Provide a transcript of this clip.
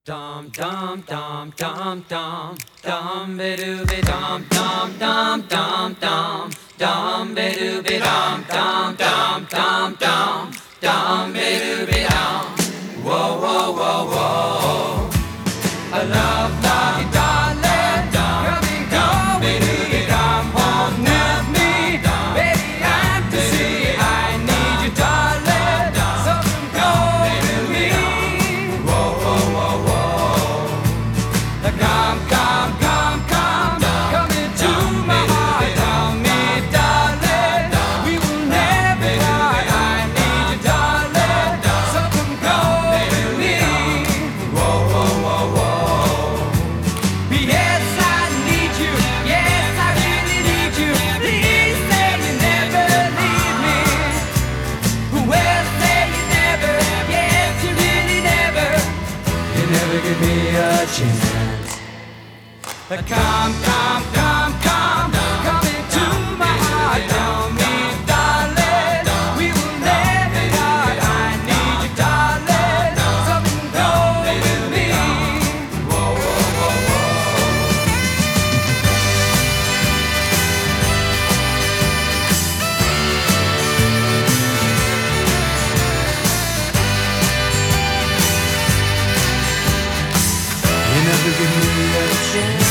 Dum dum dum dum dum dum be doo be dum dum dum dum dum dum be doo be dum dum dum dum dum dum be doo be dum. Whoa whoa whoa whoa. I love my darling, coming home with me, come home with me, baby. I'm to see. I need you, darling, so come with me. Whoa whoa whoa whoa. Come, come, come, come, come into my heart, tell me, darling, we will never part. I need you, darling, so come go with me. Whoa, whoa, whoa, whoa. Yes, I need you, yes, I really need you. Please say you never leave me. Well, say you never, yes, you really never. You never give me a chance. Come, come, come, come, come into my heart, tell me, darling, we will never part. I need you, darling, so go with me. Whoa, whoa, whoa, whoa. You never give me a chance.